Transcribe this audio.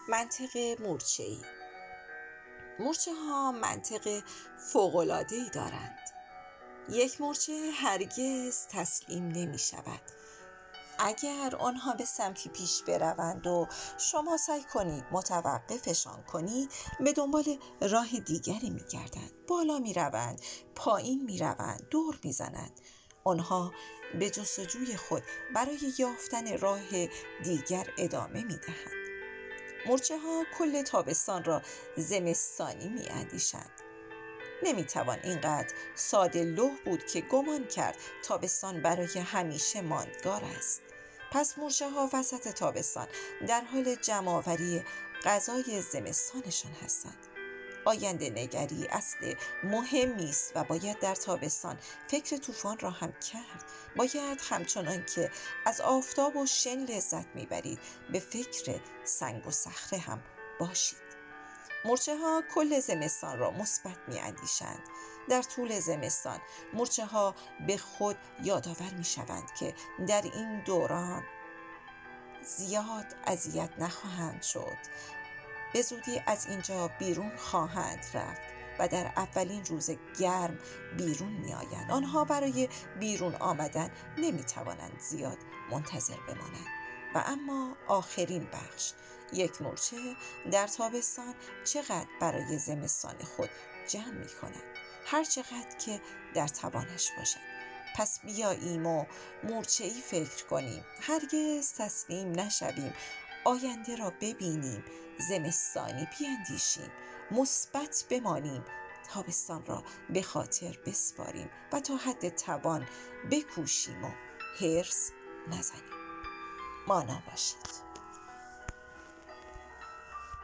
منطق مورچه‌ای. مورچه ها منطق فوق‌العاده‌ای دارند. یک مورچه هرگز تسلیم نمی شود. اگر آنها به سمتی پیش بروند و شما سعی کنید متوقفشان کنید، به دنبال راه دیگری می گردند. بالا می روند، پایین می روند، دور می زنند. آنها به جستجوی خود برای یافتن راه دیگر ادامه می دهند. مورچه ها کل تابستان را زمستانی می اندیشند. نمی توان اینقدر ساده لوح بود که گمان کرد تابستان برای همیشه ماندگار است. پس مورچه ها وسط تابستان در حال جمع‌آوری غذای زمستانشان هستند. آینده نگری اصل مهمی است و باید در تابستان فکر طوفان را هم کرد. باید همچنان که از آفتاب و شن لذت میبرید به فکر سنگ و صخره هم باشید. مورچه ها کل زمستان را مثبت می‌اندیشند. در طول زمستان مورچه ها به خود یادآور می‌شوند که در این دوران زیاد اذیت نخواهند شد. به زودی از اینجا بیرون خواهند رفت و در اولین روز گرم بیرون می‌آیند. آنها برای بیرون آمدن نمی‌توانند زیاد منتظر بمانند. و اما آخرین بخش، یک مورچه در تابستان چقدر برای زمستان خود جمع می کند؟ هر چقدر که در توانش باشد. پس بیاییم و مورچه‌ای فکر کنیم، هرگز تسلیم نشویم، آینده را ببینیم، زمستانی بیندیشیم، مثبت بمانیم، تابستان را به خاطر بسپاریم و تا حد توان بکوشیم و حرص نزنیم. مانا باشید.